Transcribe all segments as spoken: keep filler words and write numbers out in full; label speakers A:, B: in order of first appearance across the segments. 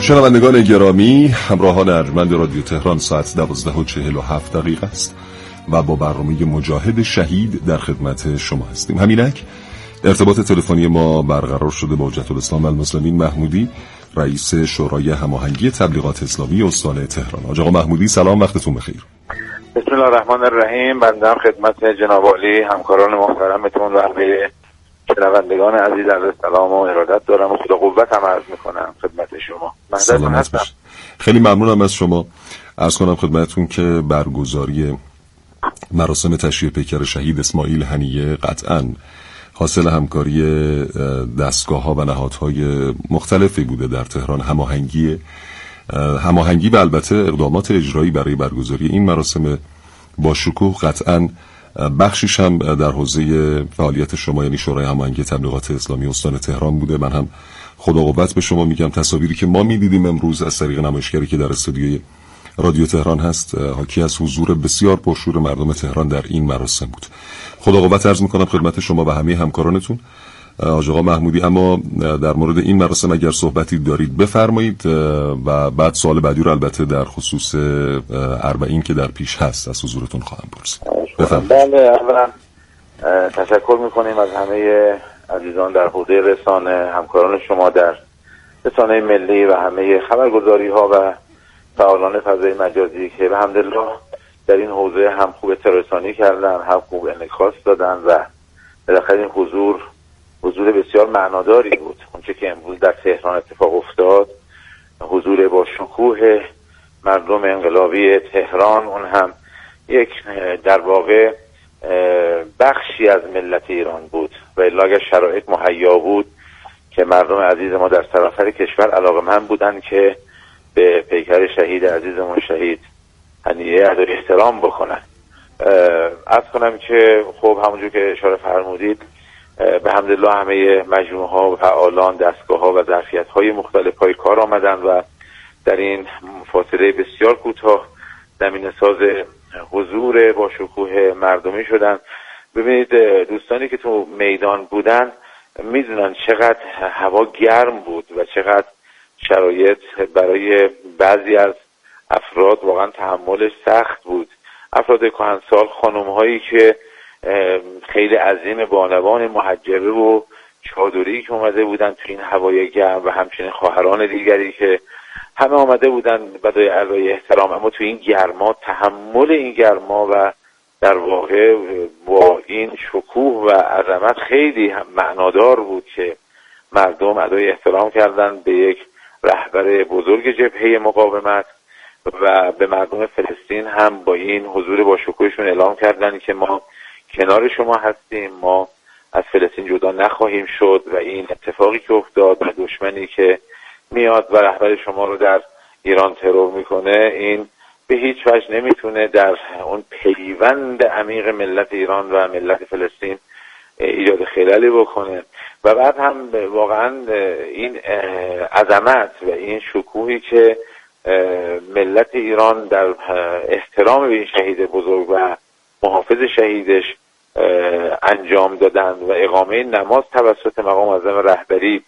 A: شنوندگان گرامی، همراهان ارجمند رادیو تهران، ساعت دوازده و چهل و هفت دقیقه است و با برنامه مجاهد شهید در خدمت شما هستیم. همینک ارتباط تلفنی ما برقرار شده با حجت الاسلام المسلمین محمودی، رئیس شورای هماهنگی تبلیغات اسلامی استان تهران. آقا محمودی سلام، وقتتون بخیر.
B: بسم الله الرحمن الرحیم. بنده هم خدمت جناب عالی همکاران محترمتون و همه شنوندگان عزیز عرض سلام و ارادت دارم و خدا قوت هم عرض میکنم خدمت شما.
A: سلامت باشید. خیلی ممنونم از شما. عرض کنم خدمتتون که برگزاری مراسم تشییع پیکر شهید اسماعیل هنیه قطعاً حاصل همکاری دستگاه‌ها و نهادهای مختلفی بوده در تهران. هماهنگی هماهنگی و البته اقدامات اجرایی برای برگزاری این مراسم با شکوه قطعاً بخشیش هم در حوزه فعالیت شما، یعنی شورای هماهنگی تبلیغات اسلامی استان تهران بوده. من هم خدا قوت به شما میگم. تصاویری که ما میدیدیم امروز از طریق نمایشگری که در استودیوی رادیو تهران هست حاکی از حضور بسیار پرشور مردم تهران در این مراسم بود. خدا قوت عرض میکنم خدمت شما و همه همکارانتون. آقا محمودی، اما در مورد این مراسم اگر صحبتی دارید بفرمایید و بعد سوال بعدی رو البته در خصوص اربعین که در پیش هست از حضورتون خواهم پرسید. بفرمایید.
B: بله، اولا تشکر میکنیم از همه عزیزان در حوزه رسانه، همکاران شما در رسانه ملی و همه خبرگزاری ها و فعالان فضای مجازی که الحمدلله در این حوزه هم خوب اطلاع کردن، هم خوب انعکاس دادن و بالاخره این حضور حضور بسیار معناداری بود. اونچه که امروز در تهران اتفاق افتاد، حضور با شکوه مردم انقلابی تهران، اون هم یک در واقع بخشی از ملت ایران بود و الا اگر شرایط مهیا بود که مردم عزیز ما در سراسر کشور علاقه‌مند بودن که به پیکر شهید عزیزمون شهید هنیه ادای احترام بکنن. عرض کنم که خب همونجور که اشاره فرمودید به حمدالله همه مجموعه ها و فعالان دستگاه ها و ظرفیت های مختلف پای کار آمدن و در این فاصله بسیار کوتاه زمینه ساز حضور با شکوه مردمی شدن. ببینید دوستانی که تو میدان بودن میدونن چقدر هوا گرم بود و چقدر شرایط برای بعضی از افراد واقعا تحملش سخت بود. افراد کهنسال، خانم هایی که خیلی عظیم بانوان محجبه و چادری که اومده بودن تو این هوای گرم و همچنین خواهران دیگری که همه آمده بودن بدای ادای احترام، اما تو این گرما تحمل این گرما و در واقع با این شکوه و عظمت خیلی معنادار بود که مردم ادای احترام کردن به یک رهبر بزرگ جبهه مقاومت و به مردم فلسطین هم با این حضور با شکوهشون اعلام کردن که ما کنار شما هستیم، ما از فلسطین جدا نخواهیم شد و این اتفاقی که افتاد و دشمنی که میاد و رهبر شما رو در ایران ترور میکنه، این به هیچ وجه نمیتونه در اون پیوند عمیق ملت ایران و ملت فلسطین ایجاد خلالی بکنه. و بعد هم واقعا این عظمت و این شکوهی که ملت ایران در احترام به این شهید بزرگ و محافظ شهیدش انجام دادن و اقامه نماز توسط مقام معظم رهبری،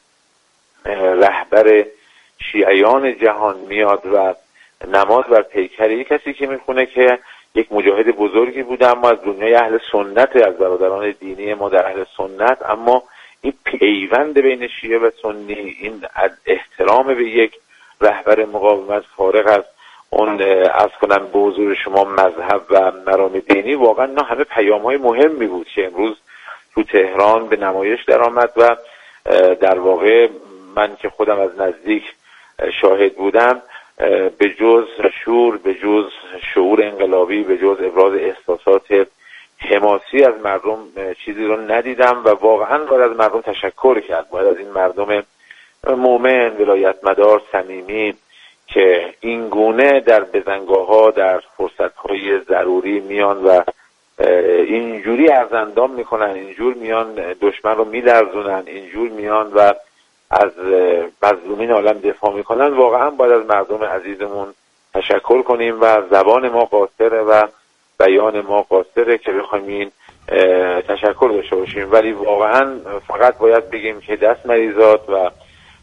B: رهبر شیعیان جهان میاد و نماز بر پیکر کسی که میخونه که یک مجاهد بزرگی بوده اما از دنیای اهل سنت، از برادران دینی ما در اهل سنت، اما این پیوند بین شیعه و سنی، این احترام به یک رهبر مقاومت فارغ از اون از کنم به حضور شما مذهب و مرام دینی، واقعا نه همه پیام های مهمی بود که امروز تو تهران به نمایش در آمد و در واقع من که خودم از نزدیک شاهد بودم به جز شور، به جز شعور انقلابی، به جز ابراز احساسات حماسی از مردم چیزی رو ندیدم و واقعا باید از مردم تشکر کرد. باید از این مردم مومن، ولایت مدار، صمیمی که این گونه در بزنگاه ها در فرصت های ضروری میان و اینجوری ارزندام میکنن، اینجور میان دشمن رو میلرزونن، اینجور میان و از مظلومین عالم دفاع میکنن، واقعا باید از مردم عزیزمون تشکر کنیم و زبان ما قاصره و بیان ما قاصره که بخوایم این تشکر داشته باشیم. ولی واقعا فقط باید بگیم که دست مریضات و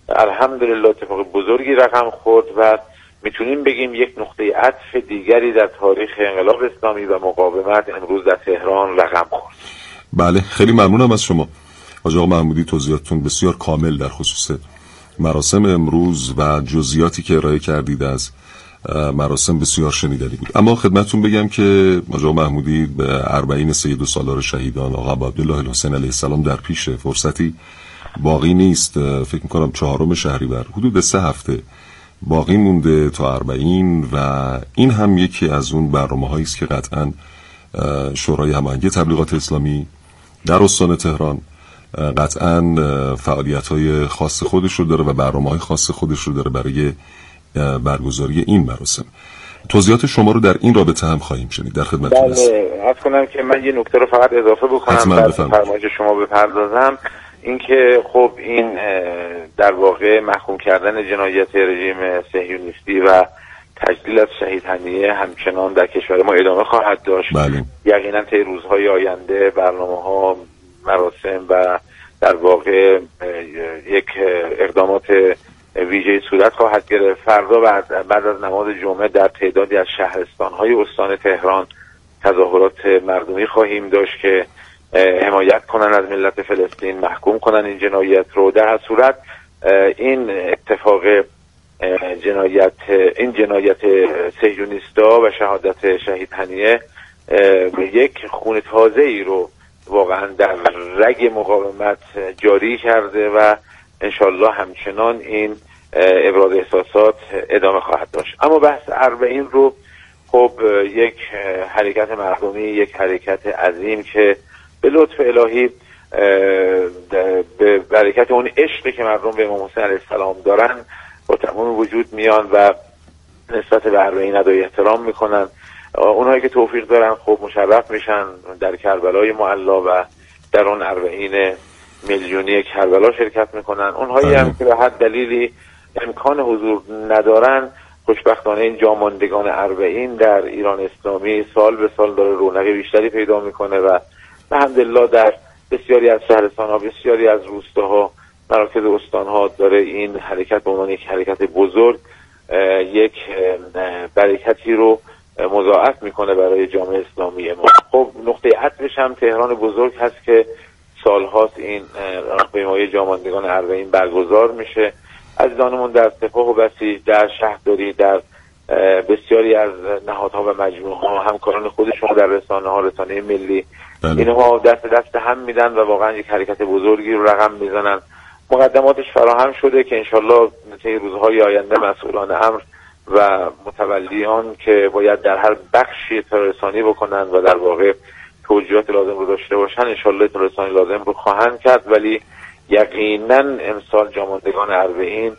B: الحمدلله اتفاق بزرگی رقم خورد و میتونیم بگیم یک نقطه عطف دیگری در تاریخ انقلاب اسلامی و مقاومت امروز در تهران رقم خورد.
A: بله، خیلی ممنونم از شما حاج آقا محمودی. توضیحاتتون بسیار کامل در خصوص مراسم امروز و جزئیاتی که ارائه کردید از مراسم بسیار شنیدنی بود. اما خدمتتون بگم که حاج آقا محمودی به اربعین سید و سالار شهیدان آقا عبدالله الحسین علیه السلام در پیش، فرصتی باقی نیست. فکر میکنم چهارم شهریور، حدود سه هفته باقی مونده تا اربعین و این هم یکی از اون برنامه‌هایی است که قطعاً شورای هماهنگی تبلیغات اسلامی در استان تهران قطعاً فعالیت‌های خاص خودش رو داره و برنامه‌های خاص خودش رو داره برای برگزاری این مراسم. توضیحات شما رو در این رابطه هم خواهیم شنید. در خدمتتون هستم.
B: بله، عرض کنم که من یه نکته رو فقط اضافه بکنم بعد فرمایش شما بپردازم. اینکه خب این در واقع محکوم کردن جنایت رژیم صهیونیستی و تجلیل از شهید هنیه همچنان در کشور ما ادامه خواهد داشت.
A: بله.
B: یقینا طی روزهای آینده برنامه‌ها، مراسم و در واقع یک اقدامات ویژه صورت خواهد گرفت. فردا بعد, بعد از نماز جمعه در تعدادی از شهرستان‌های استان تهران تظاهرات مردمی خواهیم داشت که حمایت کنن از ملت فلسطین، محکوم کنن این جنایت رو. در هر صورت این اتفاق جنایت این جنایت صهیونیستا و شهادت شهید هنیه یک خون تازه ای رو واقعا در رگ مقاومت جاری کرده و انشالله همچنان این ابراز احساسات ادامه خواهد داشت. اما بحث اربعین رو خب یک حرکت مردمی، یک حرکت عظیم که به لطف الهی به برکت اون عشقی که مردم به امام حسین علیه السلام دارن با تمام وجود میان و نسبت به اربعین ادای احترام میکنن. اونهایی که توفیق دارن خب مشرف میشن در کربلای معلا و در اون اربعین میلیونی کربلا شرکت میکنن. اونهایی هم که به هر دلیلی امکان حضور ندارن، خوشبختانه این جاماندگان اربعین در ایران اسلامی سال به سال داره رونق بیشتری پیدا میکنه و الحمدلله در بسیاری از شهرستان‌ها، بسیاری از روستاها، مراکز استان‌ها داره این حرکت به عنوان یک حرکت بزرگ یک برکتی رو مضاعف میکنه برای جامعه اسلامی ما. خب نقطه عطفش هم تهران بزرگ هست که سالهاست این راهپیمایی جاماندگان اربعین برگزار میشه. عزیزانمون در سپاه و بسیج، در شهرداری، در بسیاری از نهادها و مجموعه‌ها، همکاران خودشون در رسانه‌ها، رسانه ملی، اینها دست دست هم میدن و واقعا یک حرکت بزرگی رو رقم میزنن. مقدماتش فراهم شده که انشالله طی روزهای آینده مسئولان امر و متولیان که باید در هر بخشی رسانی بکنن و در واقع توجیهات لازم رو داشته باشن انشالله رسانی لازم رو خواهند کرد. ولی یقینا امسال جاماندگان اربعین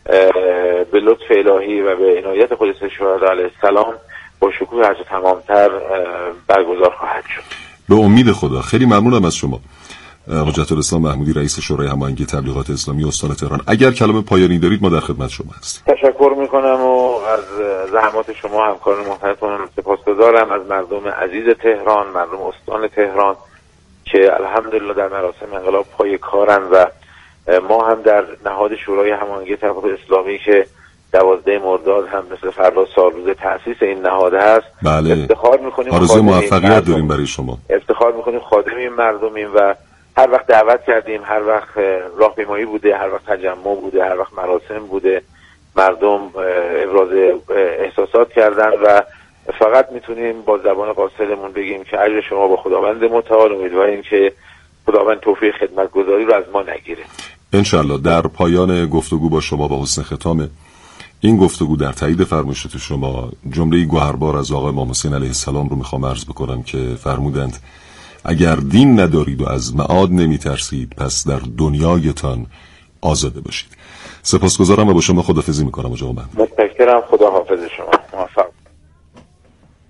B: به لطف الهی و به عنایت قدس شهدا علیه السلام با شکوه هرچه تمامتر برگزار خواهد شد.
A: به امید خدا. خیلی ممنونم از شما حجت الاسلام محمودی، رئیس شورای هماهنگی تبلیغات اسلامی استان تهران. اگر کلام پایانی دارید ما در خدمت شما هستیم.
B: تشکر میکنم و از زحمات شما همکاران محترمتون سپاسگزارم، از مردم عزیز تهران، مردم استان تهران که الحمدلله در مراسم انقلاب پای کارن و ما هم در نهاد شورای هماهنگی تبلیغات اسلامی که دوازده مرداد هم مثل فردا سال روز تأسیس این نهاد هست
A: بله.
B: افتخار میکنیم،
A: آرزوی موفقیت داریم برای شما.
B: افتخار میکنیم خادم این مردمیم و هر وقت دعوت کردیم، هر وقت راهپیمایی بوده، هر وقت تجمع بوده، هر وقت مراسم بوده، مردم ابراز احساسات کردن و فقط میتونیم با زبان قاصدمون بگیم که اجر شما با خداوند متعال. امیدواریم که خداوند توفیق خدمتگزاری رو از ما نگیره
A: انشالله. در پایان گفتگو با شما با حسن ختام این گفتگو در تایید فرمایشات شما جمله گوهربار از آقای امام حسین علیه السلام رو میخوام عرض بکنم که فرمودند اگر دین ندارید و از معاد نمی ترسید پس در دنیایتان آزاده باشید. سپاسگزارم و با شما خداحافظی میکنم.
B: متشکرم. خدا حافظ شما.